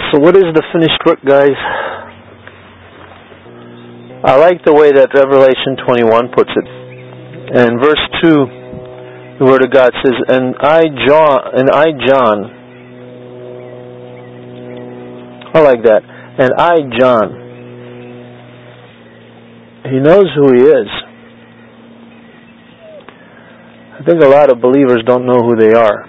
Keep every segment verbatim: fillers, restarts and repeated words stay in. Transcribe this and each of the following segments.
So what is the finished work, guys? I like the way that Revelation twenty-one puts it. And verse two, the Word of God says, And I, John, and I, John, I like that. And I, John. He knows who he is. I think a lot of believers don't know who they are.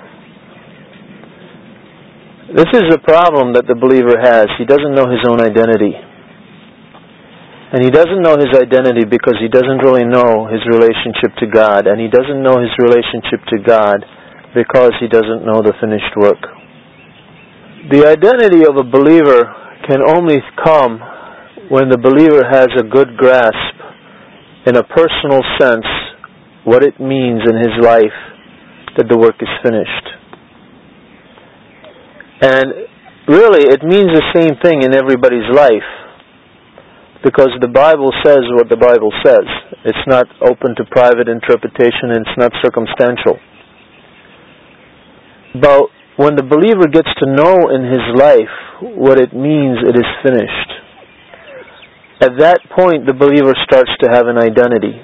This is a problem that the believer has. He doesn't know his own identity. And he doesn't know his identity because he doesn't really know his relationship to God. And he doesn't know his relationship to God because he doesn't know the finished work. The identity of a believer can only come when the believer has a good grasp, in a personal sense, what it means in his life that the work is finished. And really, it means the same thing in everybody's life. Because the Bible says what the Bible says. It's not open to private interpretation, and it's not circumstantial. But when the believer gets to know in his life what it means it is finished, at that point the believer starts to have an identity.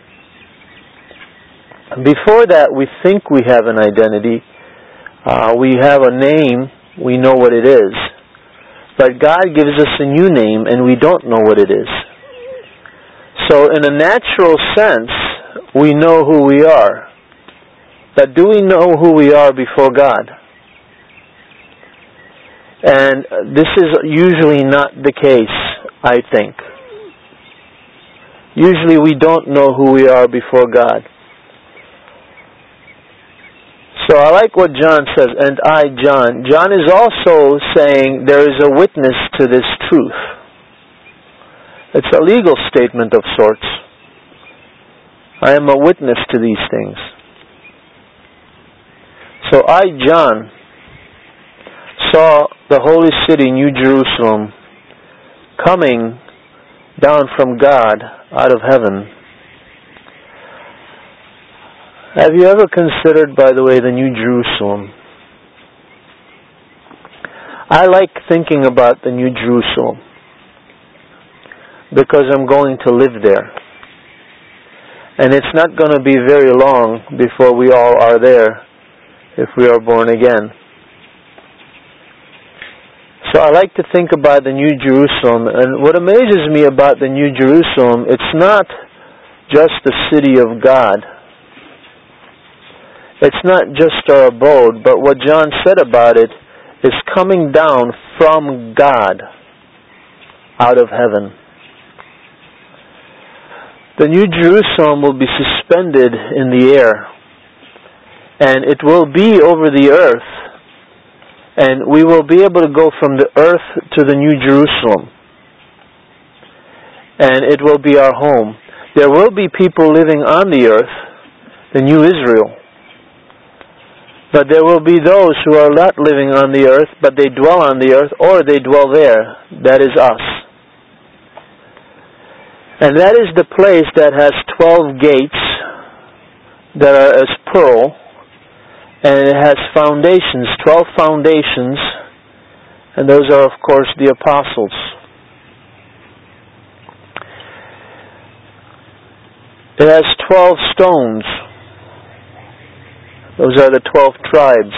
Before that, we think we have an identity. Uh, we have a name. We know what it is. But God gives us a new name, and we don't know what it is. So in a natural sense, we know who we are. But do we know who we are before God? And this is usually not the case, I think. Usually we don't know who we are before God. So I like what John says, and I, John. John is also saying there is a witness to this truth. It's a legal statement of sorts. I am a witness to these things. So I, John, saw the holy city, New Jerusalem, coming down from God out of heaven. Have you ever considered, by the way, the New Jerusalem? I like thinking about the New Jerusalem because I'm going to live there. And it's not going to be very long before we all are there if we are born again. So I like to think about the New Jerusalem. And what amazes me about the New Jerusalem, it's not just the city of God. It's not just our abode, but what John said about it is coming down from God out of heaven. The New Jerusalem will be suspended in the air, and it will be over the earth, and we will be able to go from the earth to the New Jerusalem, and it will be our home. There will be people living on the earth, the New Israel. But there will be those who are not living on the earth, but they dwell on the earth, or they dwell there. That is us. And that is the place that has twelve gates that are as pearl, and it has foundations, twelve foundations, and those are, of course, the apostles. It has twelve stones. Those are the twelve tribes.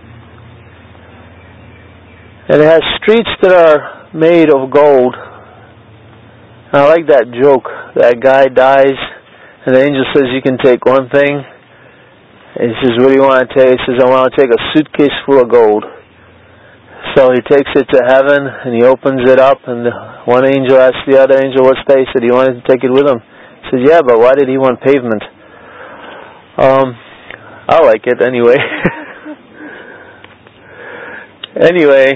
And it has streets that are made of gold. And I like that joke. That guy dies, and the angel says, you can take one thing. And he says, what do you want to take? He says, I want to take a suitcase full of gold. So he takes it to heaven, and he opens it up, and one angel asks the other angel, what's that? He said, he wanted to take it with him. He says, yeah, but why did he want pavement? Um... I like it anyway. Anyway,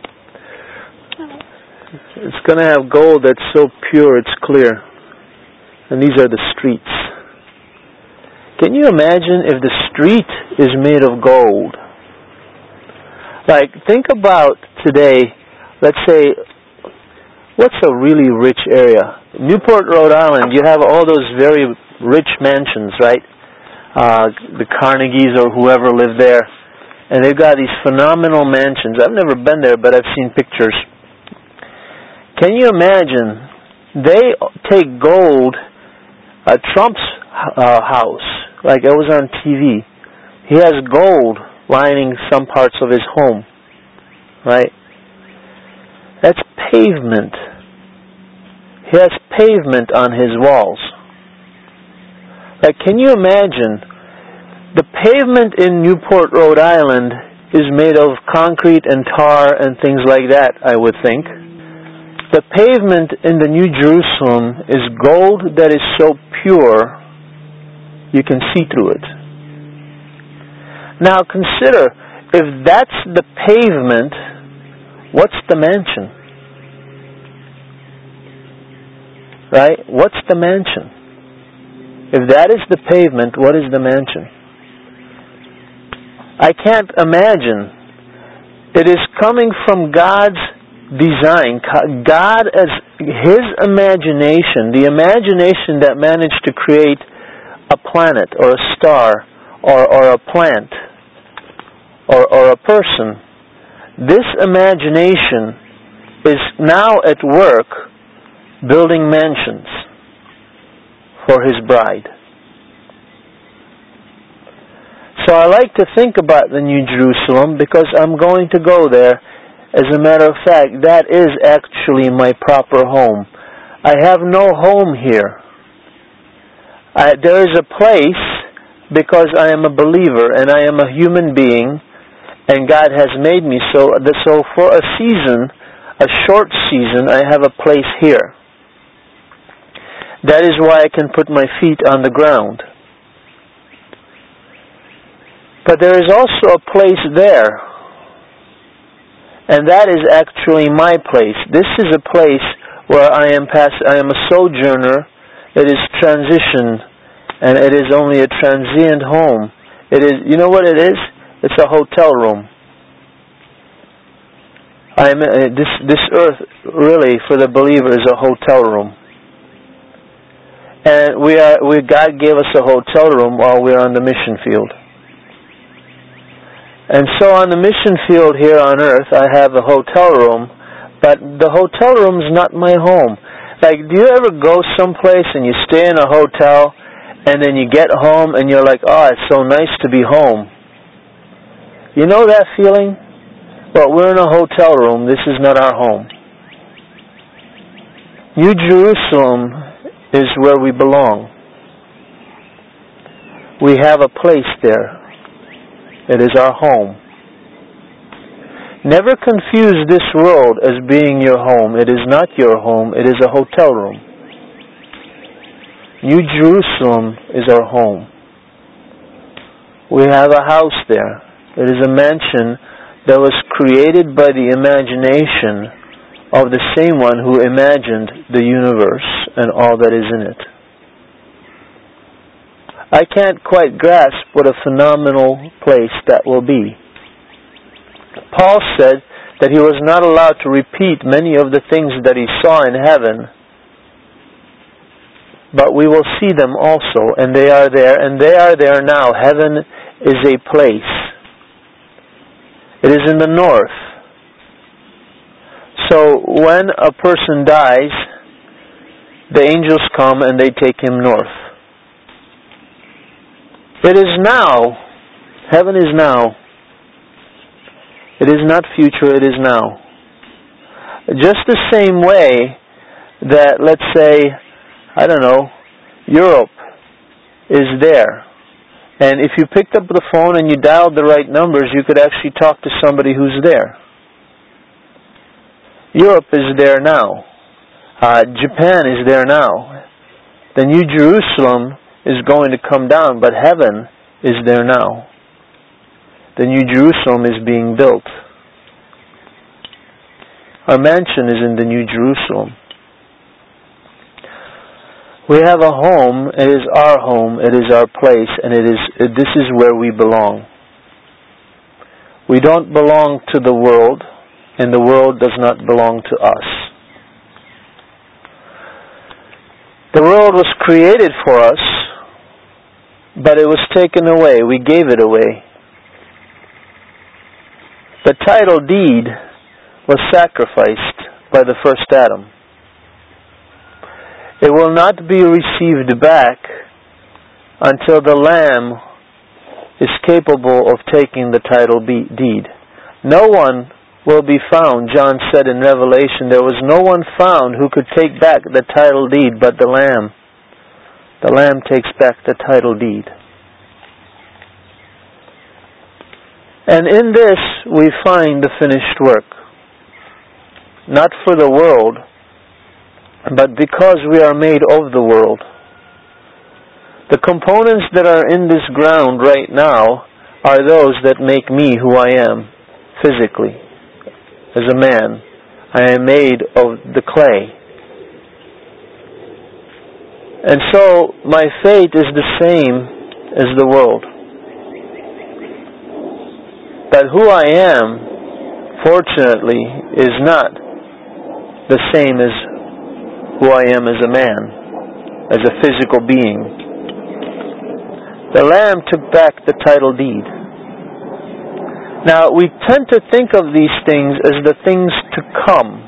it's going to have gold that's so pure it's clear. And these are the streets. Can you imagine if the street is made of gold? Like, think about today, let's say, what's a really rich area? Newport, Rhode Island, you have all those very rich mansions, right? Uh, the Carnegies or whoever live there. And they've got these phenomenal mansions. I've never been there, but I've seen pictures. Can you imagine? They take gold, uh, Trump's uh, house, like it was on T V. He has gold lining some parts of his home, right? That's pavement. He has pavement on his walls. Like, can you imagine? The pavement in Newport, Rhode Island is made of concrete and tar and things like that, I would think. The pavement in the New Jerusalem is gold that is so pure you can see through it. Now consider, if that's the pavement, what's the mansion? Right? What's the mansion? If that is the pavement, what is the mansion? I can't imagine. It is coming from God's design. God, as His imagination, the imagination that managed to create a planet or a star or, or a plant or, or a person, this imagination is now at work building mansions for His bride. So I like to think about the New Jerusalem because I'm going to go there. As a matter of fact, that is actually my proper home. I have no home here. I, there is a place because I am a believer and I am a human being and God has made me so. So for a season, a short season, I have a place here. That is why I can put my feet on the ground. But there is also a place there. And that is actually my place. This is a place where I am pass- I am a sojourner. It is transition, and it is only a transient home. It is, you know what it is? It's a hotel room. I am uh, this this earth really for the believer is a hotel room. And we are we God gave us a hotel room while we are on the mission field. And so on the mission field here on earth, I have a hotel room, but the hotel room is not my home. Like, do you ever go someplace and you stay in a hotel, and then you get home and you're like, oh, it's so nice to be home. You know that feeling? Well, we're in a hotel room. This is not our home. New Jerusalem is where we belong. We have a place there. It is our home. Never confuse this world as being your home. It is not your home. It is a hotel room. New Jerusalem is our home. We have a house there. It is a mansion that was created by the imagination of the same one who imagined the universe and all that is in it. I can't quite grasp what a phenomenal place that will be. Paul said that he was not allowed to repeat many of the things that he saw in heaven, but we will see them also, and they are there, and they are there now. Heaven is a place. It is in the north. So when a person dies, the angels come and they take him north. It is now. Heaven is now. It is not future, it is now. Just the same way that, let's say, I don't know, Europe is there. And if you picked up the phone and you dialed the right numbers, you could actually talk to somebody who's there. Europe is there now. Uh, Japan is there now. The New Jerusalem is going to come down, but heaven is there now. The New Jerusalem is being built. Our mansion is in the New Jerusalem. We have a home. It is our home. It is our place, and it is. It, this is where we belong. We don't belong to the world, and the world does not belong to us. The world was created for us, but it was taken away. We gave it away. The title deed was sacrificed by the first Adam. It will not be received back until the Lamb is capable of taking the title deed. No one will be found, John said in Revelation, there was no one found who could take back the title deed but the Lamb. The Lamb takes back the title deed. And in this we find the finished work. Not for the world, but because we are made of the world. The components that are in this ground right now are those that make me who I am physically. As a man, I am made of the clay. And so my fate is the same as the world. But who I am, fortunately, is not the same as who I am as a man, as a physical being. The Lamb took back the title deed. Now, we tend to think of these things as the things to come.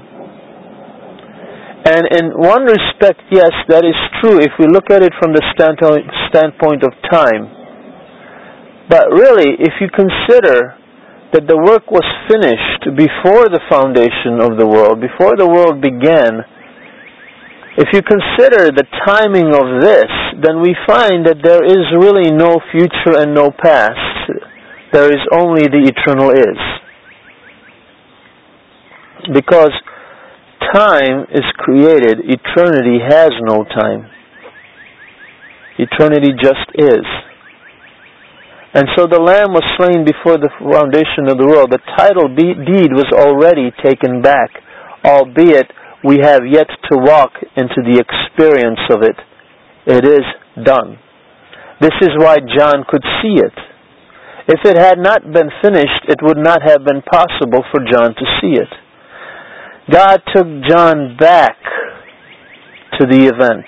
And in one respect, yes, that is true if we look at it from the standpoint of time. But really, if you consider that the work was finished before the foundation of the world, before the world began, if you consider the timing of this, then we find that there is really no future and no past. There is only the eternal is. Because time is created, eternity has no time. Eternity just is. And so the Lamb was slain before the foundation of the world. The title deed was already taken back, albeit we have yet to walk into the experience of it. It is done. This is why John could see it. If it had not been finished, it would not have been possible for John to see it. God took John back to the event.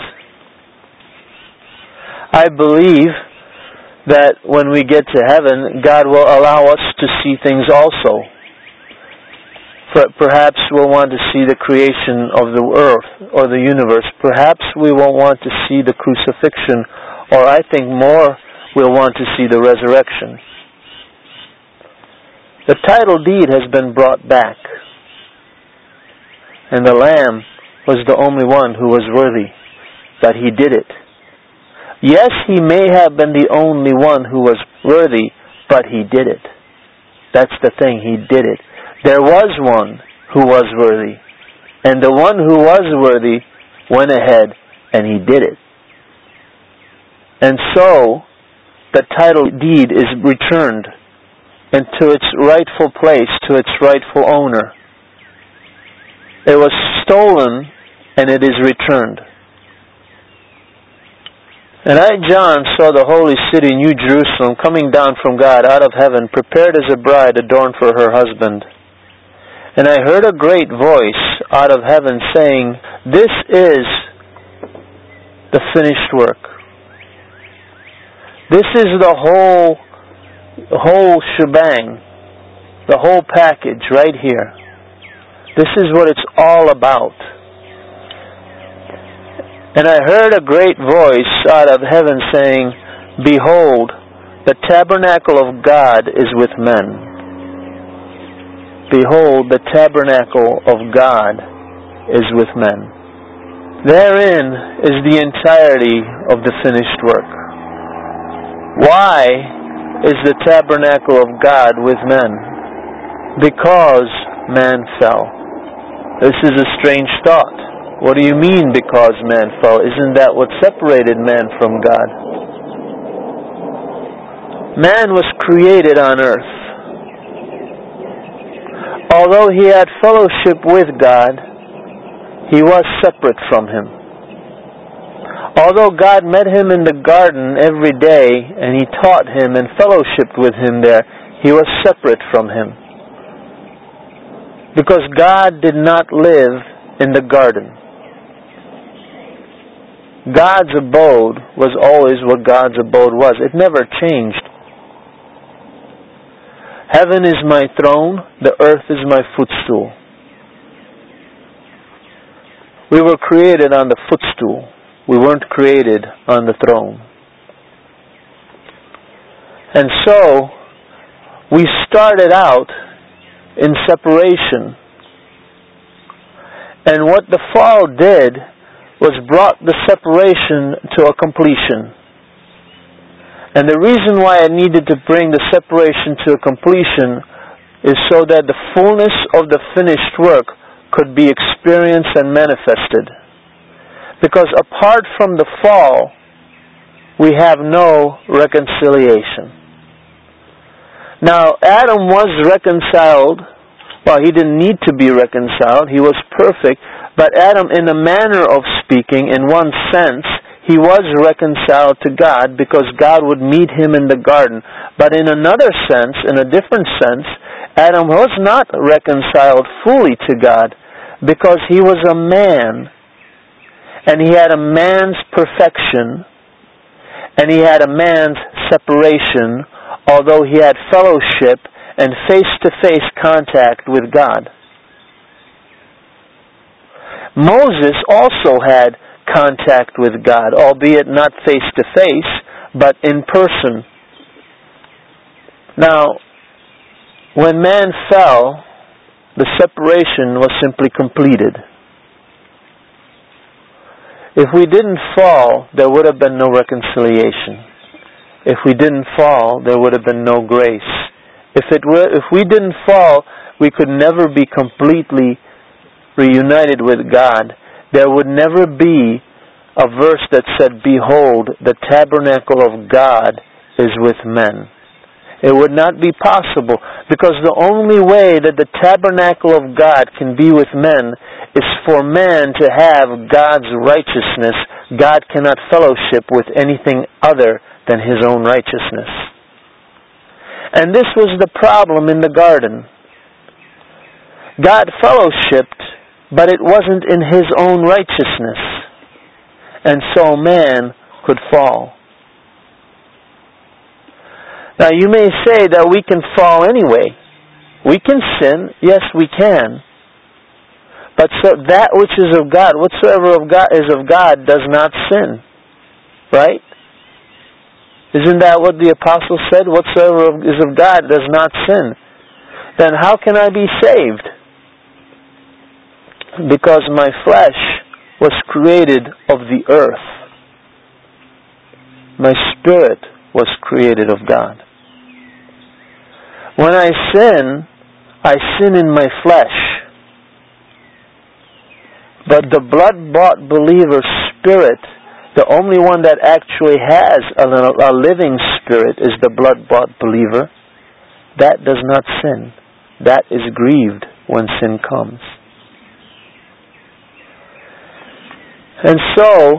I believe that when we get to heaven, God will allow us to see things also. Perhaps we'll want to see the creation of the earth or the universe. Perhaps we won't want to see the crucifixion, or I think more, we'll want to see the resurrection. The title deed has been brought back, and the Lamb was the only one who was worthy, but He did it. Yes, He may have been the only one who was worthy, but He did it. That's the thing, He did it. There was one who was worthy, and the one who was worthy went ahead and He did it. And so, the title deed is returned into its rightful place, to its rightful owner. It was stolen, and it is returned. And I, John, saw the holy city, New Jerusalem, coming down from God out of heaven, prepared as a bride adorned for her husband. And I heard a great voice out of heaven saying, "This is the finished work." This is the whole, whole shebang, the whole package right here. This is what it's all about. And I heard a great voice out of heaven saying, "Behold, the tabernacle of God is with men." Behold, the tabernacle of God is with men. Therein is the entirety of the finished work. Why is the tabernacle of God with men? Because man fell. This is a strange thought. What do you mean, because man fell? Isn't that what separated man from God? Man was created on earth. Although he had fellowship with God, he was separate from Him. Although God met him in the garden every day and He taught him and fellowshiped with him there, he was separate from Him. Because God did not live in the garden. God's abode was always what God's abode was. It never changed. Heaven is my throne, the earth is my footstool. We were created on the footstool. We weren't created on the throne. And so, we started out in separation. And what the fall did was brought the separation to a completion. And the reason why it needed to bring the separation to a completion is so that the fullness of the finished work could be experienced and manifested. Because apart from the fall, we have no reconciliation. Now, Adam was reconciled. Well, he didn't need to be reconciled. He was perfect. But Adam, in a manner of speaking, in one sense, he was reconciled to God because God would meet him in the garden. But in another sense, in a different sense, Adam was not reconciled fully to God because he was a man. And he had a man's perfection. And he had a man's separation, although he had fellowship and face-to-face contact with God. Moses also had contact with God, albeit not face-to-face, but in person. Now, when man fell, the separation was simply completed. If we didn't fall, there would have been no reconciliation. If we didn't fall, there would have been no grace. If it were, if we didn't fall, we could never be completely reunited with God. There would never be a verse that said, "Behold, the tabernacle of God is with men." It would not be possible, because the only way that the tabernacle of God can be with men is for man to have God's righteousness. God cannot fellowship with anything other than His own righteousness. And this was the problem in the garden. God fellowshipped, but it wasn't in His own righteousness. And so man could fall. Now you may say that we can fall anyway. We can sin. Yes, we can. But so that which is of God, whatsoever of God is of God, does not sin. Right? Isn't that what the apostle said? Whatsoever is of God does not sin. Then how can I be saved? Because my flesh was created of the earth. My spirit was created of God. When I sin, I sin in my flesh. But the blood-bought believer's spirit, the only one that actually has a, a living spirit, is the blood-bought believer. That does not sin. That is grieved when sin comes. And so,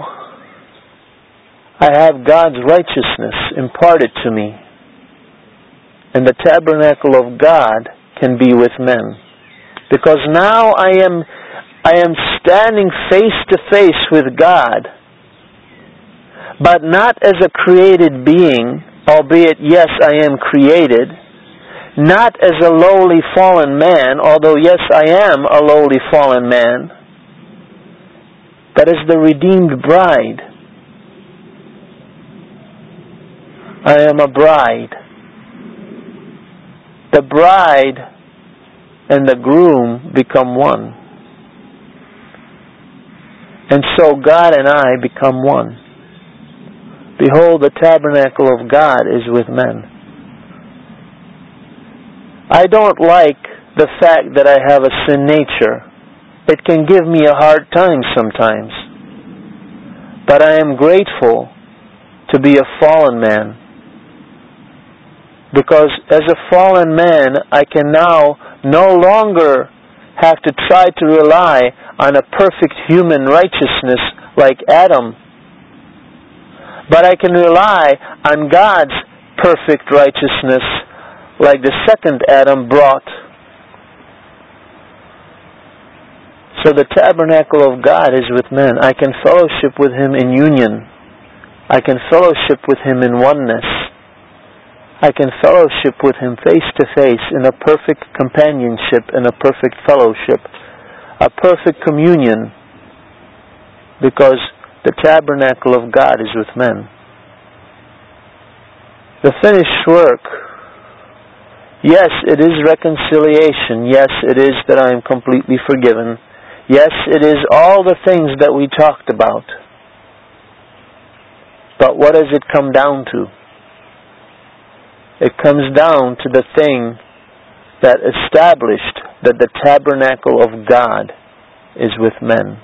I have God's righteousness imparted to me. And the tabernacle of God can be with men. Because now I am I am standing face to face with God, but not as a created being, albeit yes, I am created, not as a lowly fallen man, although yes, I am a lowly fallen man, but as the redeemed bride. I am a bride. The bride and the groom become one. And so God and I become one. Behold, the tabernacle of God is with men. I don't like the fact that I have a sin nature. It can give me a hard time sometimes. But I am grateful to be a fallen man. Because as a fallen man, I can now no longer have to try to rely on a perfect human righteousness like Adam. But I can rely on God's perfect righteousness like the second Adam brought. So the tabernacle of God is with men. I can fellowship with Him in union. I can fellowship with Him in oneness. I can fellowship with Him face to face in a perfect companionship and a perfect fellowship, a perfect communion, because the tabernacle of God is with men. The finished work, yes, it is reconciliation. Yes, it is that I am completely forgiven. Yes, it is all the things that we talked about. But what does it come down to? It comes down to the thing that established that the tabernacle of God is with men.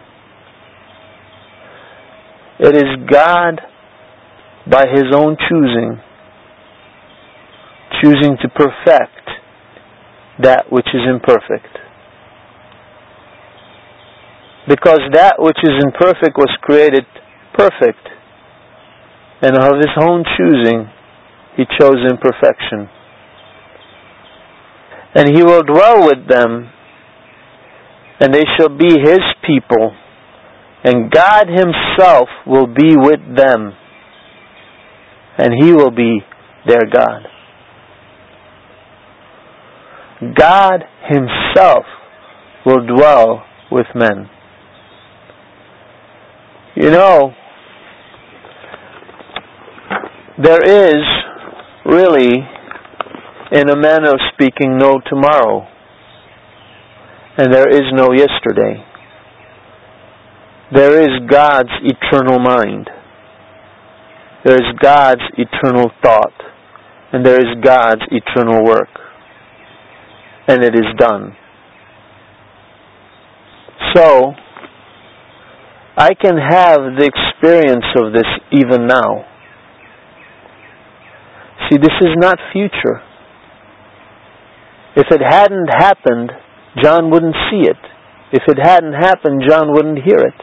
It is God, by His own choosing, choosing to perfect that which is imperfect. Because that which is imperfect was created perfect, and of His own choosing, He chose imperfection. And He will dwell with them, and they shall be His people, and God Himself will be with them, and He will be their God. God Himself will dwell with men. You know, there is really, in a manner of speaking, no tomorrow. And there is no yesterday. There is God's eternal mind. There is God's eternal thought. And there is God's eternal work. And it is done. So, I can have the experience of this even now. See, this is not future. If it hadn't happened, John wouldn't see it. If it hadn't happened, John wouldn't hear it.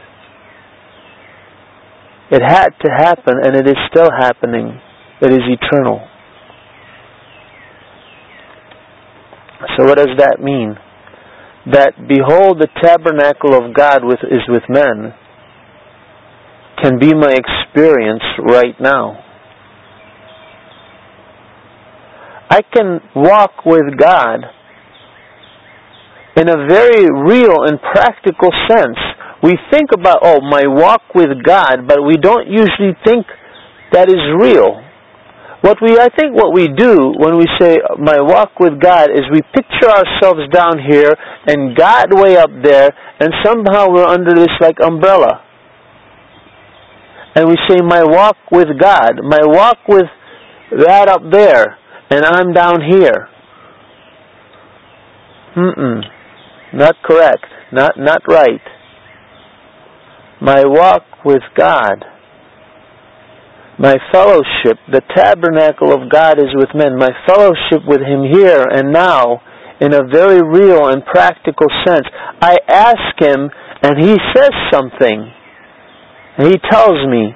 It had to happen, and it is still happening. It is eternal. So what does that mean? That, behold, the tabernacle of God with, is with men can be my experience right now. I can walk with God in a very real and practical sense. We think about, oh, my walk with God, but we don't usually think that is real. What we, I think what we do when we say, my walk with God, is we picture ourselves down here and God way up there, and somehow we're under this like umbrella. And we say, my walk with God, my walk with that up there, and I'm down here. Mm-mm. Not correct. Not, not right. My walk with God, my fellowship, the tabernacle of God is with men. My fellowship with Him here and now, in a very real and practical sense. I ask Him, and He says something. And He tells me.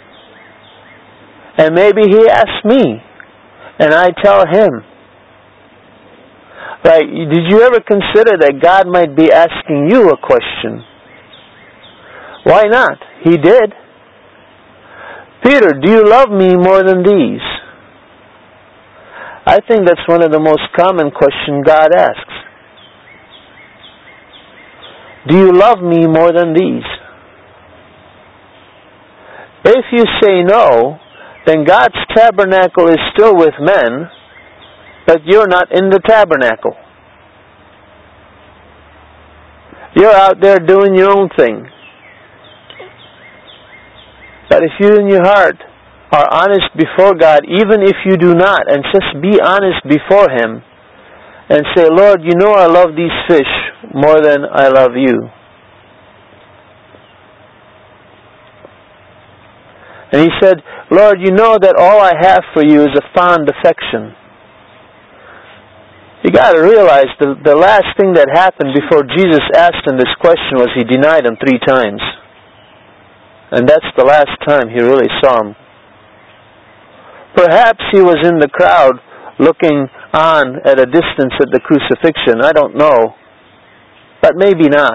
And maybe He asks me, and I tell Him. Right? Did you ever consider that God might be asking you a question? Why not? He did. Peter, do you love me more than these? I think that's one of the most common questions God asks. Do you love me more than these? If you say no, then God's tabernacle is still with men, but you're not in the tabernacle. You're out there doing your own thing. But if you in your heart are honest before God, even if you do not, and just be honest before Him, and say, Lord, you know I love these fish more than I love you. And he said, Lord, you know that all I have for you is a fond affection. You got to realize the, the last thing that happened before Jesus asked him this question was He denied Him three times. And that's the last time He really saw Him. Perhaps He was in the crowd looking on at a distance at the crucifixion. I don't know. But maybe not.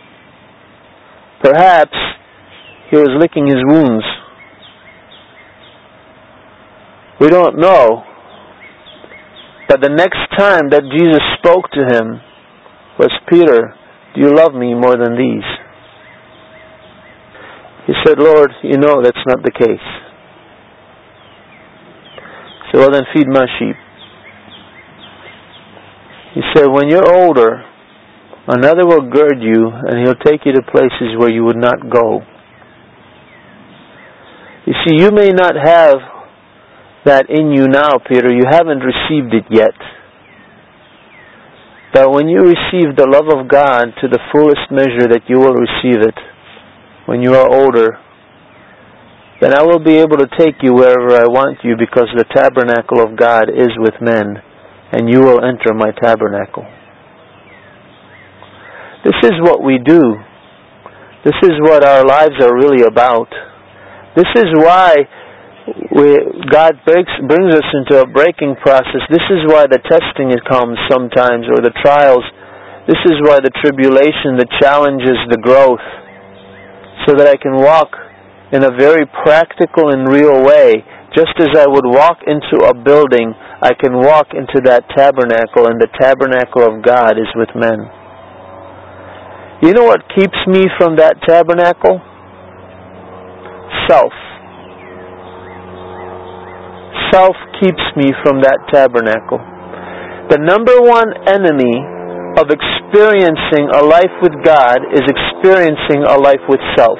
Perhaps He was licking His wounds. We don't know. But the next time that Jesus spoke to him was, Peter, do you love me more than these? He said, Lord, you know that's not the case. He said, well then feed my sheep. He said, when you're older, another will gird you and he'll take you to places where you would not go. You see, you may not have that in you now, Peter. You haven't received it yet. But when you receive the love of God to the fullest measure that you will receive it, when you are older, then I will be able to take you wherever I want you, because the tabernacle of God is with men, and you will enter my tabernacle. This is what we do. This is what our lives are really about. This is why we, God breaks, brings us into a breaking process. This is why the testing comes sometimes, or the trials. This is why the tribulation, the challenges, the growth, so that I can walk in a very practical and real way. Just as I would walk into a building, I can walk into that tabernacle, and the tabernacle of God is with men. You know what keeps me from that tabernacle? Self. Self keeps me from that tabernacle. The number one enemy of experiencing a life with God is experiencing a life with self.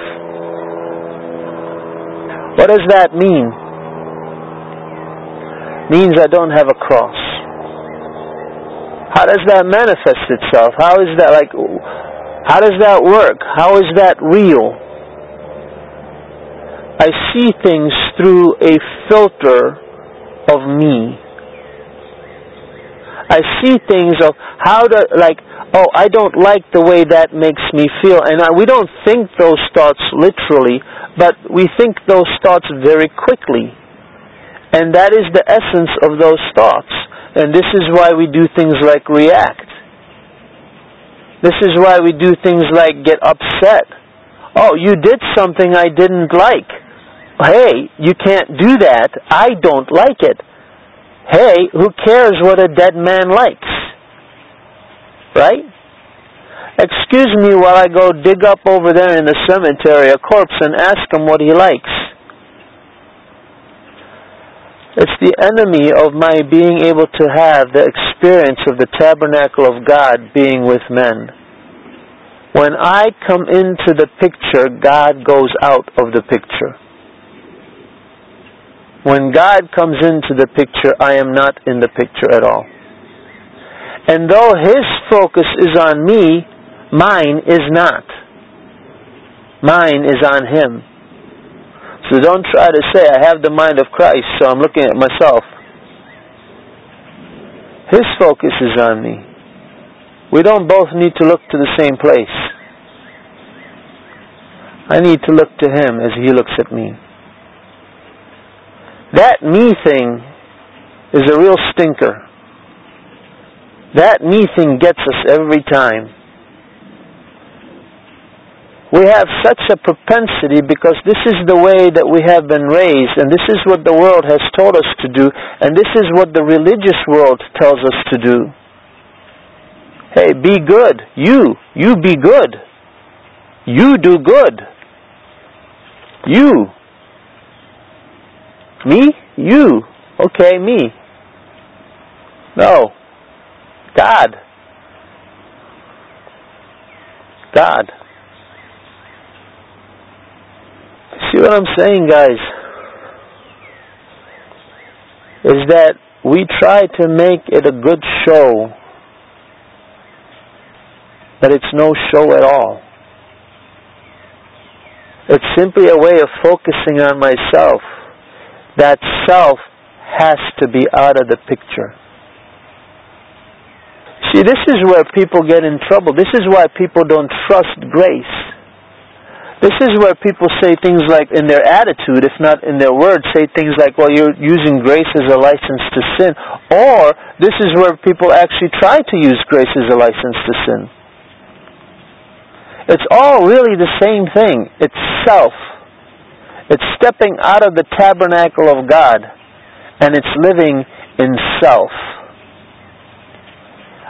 What does that mean? It means I don't have a cross. How does that manifest itself? How is that like? How does that work? How is that real? I see things through a filter of me. I see things of how to, like, oh, I don't like the way that makes me feel. And I, we don't think those thoughts literally, but we think those thoughts very quickly. And that is the essence of those thoughts. And this is why we do things like react. This is why we do things like get upset. Oh, you did something I didn't like. Hey, you can't do that. I don't like it. Hey, who cares what a dead man likes? Right? Excuse me while I go dig up over there in the cemetery a corpse and ask him what he likes. It's the enemy of my being able to have the experience of the tabernacle of God being with men. When I come into the picture, God goes out of the picture. When God comes into the picture, I am not in the picture at all. And though His focus is on me, mine is not. Mine is on Him. So don't try to say, I have the mind of Christ, so I'm looking at myself. His focus is on me. We don't both need to look to the same place. I need to look to Him as He looks at me. That me thing is a real stinker. That me thing gets us every time. We have such a propensity because this is the way that we have been raised, and this is what the world has told us to do, and this is what the religious world tells us to do. Hey, be good. You. You be good. You do good. You. Me? You. Okay, me. No. God. God. See what I'm saying, guys? Is that we try to make it a good show, but it's no show at all. It's simply a way of focusing on myself. That self has to be out of the picture. See, this is where people get in trouble. This is why people don't trust grace. This is where people say things like, in their attitude, if not in their words, say things like, well, you're using grace as a license to sin. Or, this is where people actually try to use grace as a license to sin. It's all really the same thing. It's self. It's stepping out of the tabernacle of God, and it's living in self.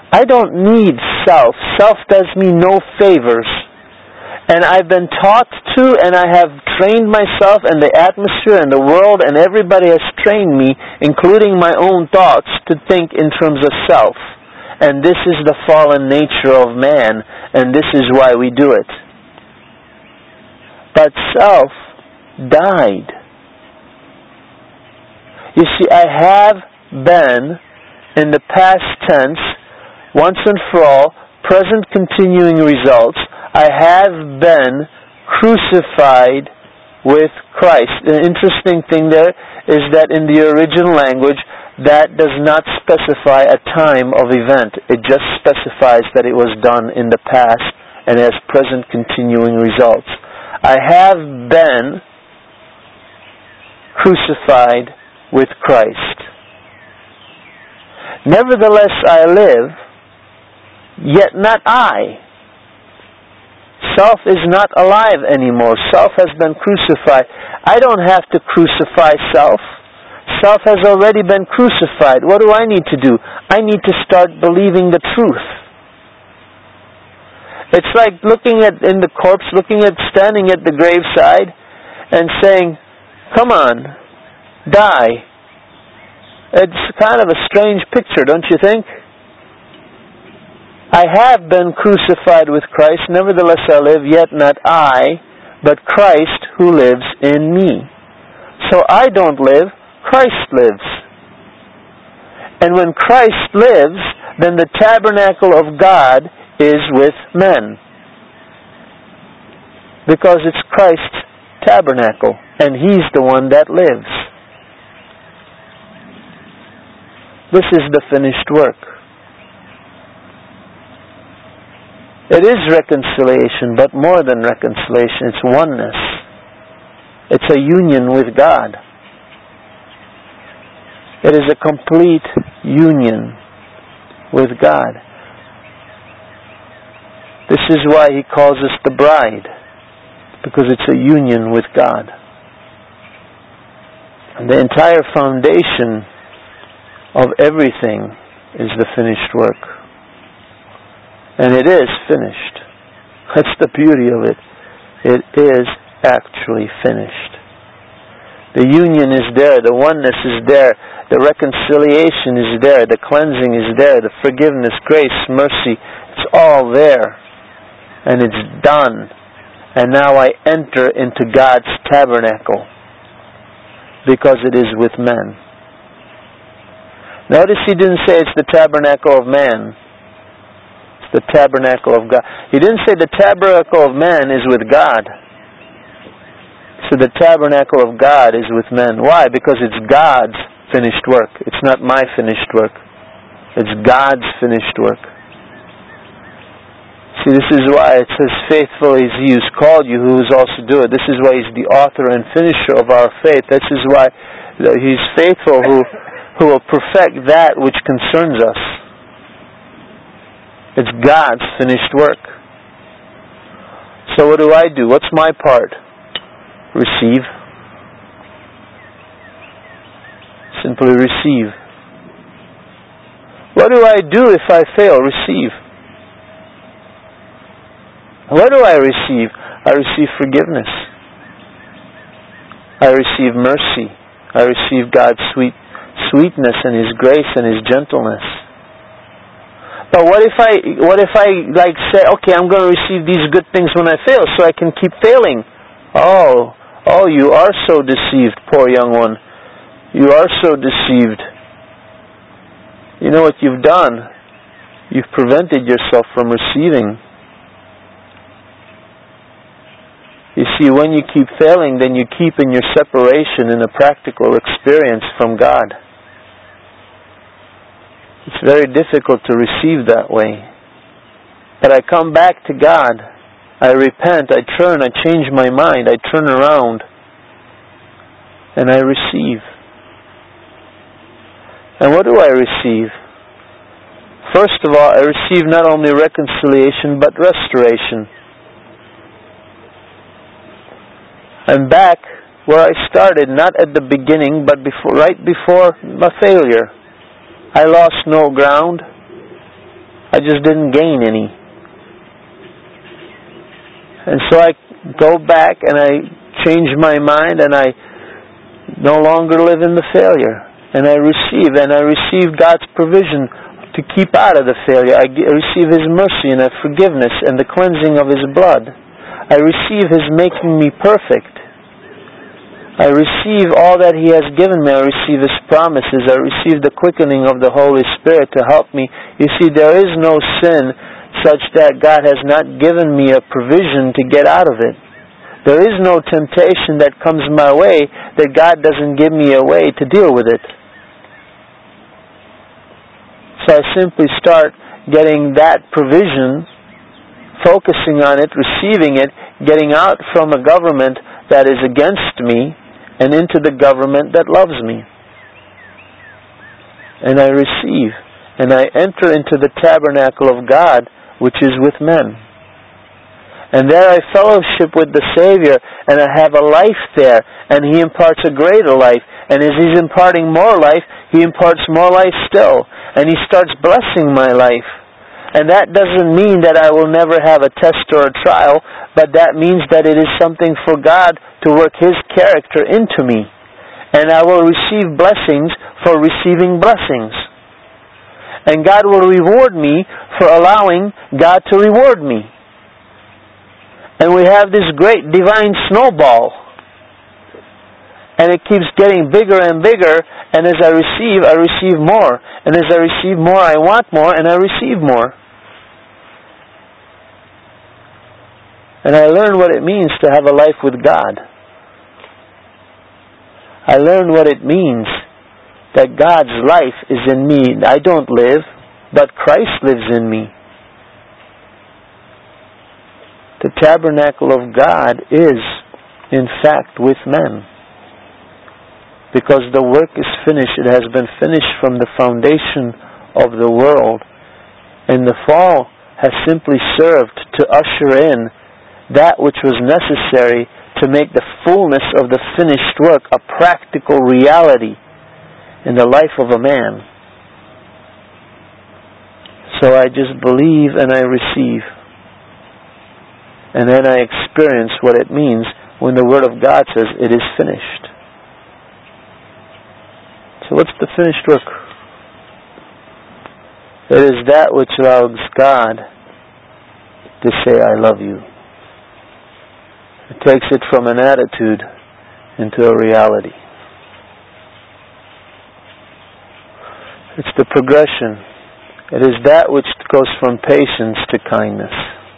I don't need self. Self does me no favors. And I've been taught to, and I have trained myself, and the atmosphere and the world and everybody has trained me, including my own thoughts, to think in terms of self. And this is the fallen nature of man, and this is why we do it. But self died. You see, I have been, in the past tense, once and for all, present continuing results, I have been crucified with Christ. The interesting thing there is that in the original language, that does not specify a time of event. It just specifies that it was done in the past and has present continuing results. I have been crucified with Christ. Nevertheless I live, yet not I. Self is not alive anymore. Self has been crucified. I don't have to crucify self. Self has already been crucified. What do I need to do? I need to start believing the truth. It's like looking at in the corpse, looking at standing at the graveside and saying, "Come on, die." It's kind of a strange picture, don't you think? I have been crucified with Christ, nevertheless I live, yet not I, but Christ who lives in me. So I don't live, Christ lives. And when Christ lives, then the tabernacle of God is with men. Because it's Christ's tabernacle, and He's the one that lives. This is the finished work. It is reconciliation, but more than reconciliation. It's oneness. It's a union with God. It is a complete union with God. This is why He calls us the bride, because it's a union with God. And the entire foundation of everything is the finished work. And it is finished. That's the beauty of it. It is actually finished. The union is there. The oneness is there. The reconciliation is there. The cleansing is there. The forgiveness, grace, mercy. It's all there. And it's done. And now I enter into God's tabernacle. Because it is with men. Notice He didn't say it's the tabernacle of man. The tabernacle of God. He didn't say the tabernacle of man is with God. So the tabernacle of God is with men. Why? Because it's God's finished work. It's not my finished work. It's God's finished work. See, this is why it says, faithful is He who's called you, who is also do it. This is why He's the author and finisher of our faith. This is why He's faithful who, who will perfect that which concerns us. It's God's finished work. So what do I do? What's my part? Receive. Simply receive. What do I do if I fail? Receive. What do I receive? I receive forgiveness. I receive mercy. I receive God's sweet sweetness and His grace and His gentleness. But what if I what if I like say, okay, I'm going to receive these good things when I fail, so I can keep failing? Oh, oh, you are so deceived, poor young one. You are so deceived. You know what you've done? You've prevented yourself from receiving. You see, when you keep failing, then you keep in your separation in a practical experience from God. It's very difficult to receive that way. But I come back to God. I repent, I turn, I change my mind, I turn around, and I receive. And what do I receive? First of all, I receive not only reconciliation, but restoration. I'm back where I started, not at the beginning, but before, right before my failure. I lost no ground. I just didn't gain any. And so I go back and I change my mind and I no longer live in the failure. And I receive, and I receive God's provision to keep out of the failure. I receive His mercy and His forgiveness and the cleansing of His blood. I receive His making me perfect. I receive all that He has given me. I receive His promises. I receive the quickening of the Holy Spirit to help me. You see, there is no sin such that God has not given me a provision to get out of it. There is no temptation that comes my way that God doesn't give me a way to deal with it. So I simply start getting that provision, focusing on it, receiving it, getting out from a government that is against me and into the government that loves me. And I receive, and I enter into the tabernacle of God, which is with men. And there I fellowship with the Savior, and I have a life there, and He imparts a greater life. And as He's imparting more life, He imparts more life still. And He starts blessing my life. And that doesn't mean that I will never have a test or a trial, but that means that it is something for God to work His character into me. And I will receive blessings for receiving blessings. And God will reward me for allowing God to reward me. And we have this great divine snowball. And it keeps getting bigger and bigger. And as I receive, I receive more. And as I receive more, I want more, and I receive more. And I learn what it means to have a life with God. I learn what it means that God's life is in me. I don't live, but Christ lives in me. The tabernacle of God is, in fact, with men. Because the work is finished. It has been finished from the foundation of the world. And the fall has simply served to usher in that which was necessary to make the fullness of the finished work a practical reality in the life of a man. So I just believe and I receive. And then I experience what it means when the Word of God says it is finished. So what's the finished work? It is that which allows God to say, I love you. It takes it from an attitude into a reality. It's the progression. It is that which goes from patience to kindness.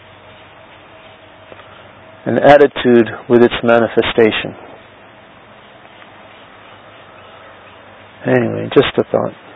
An attitude with its manifestation. Anyway, just a thought.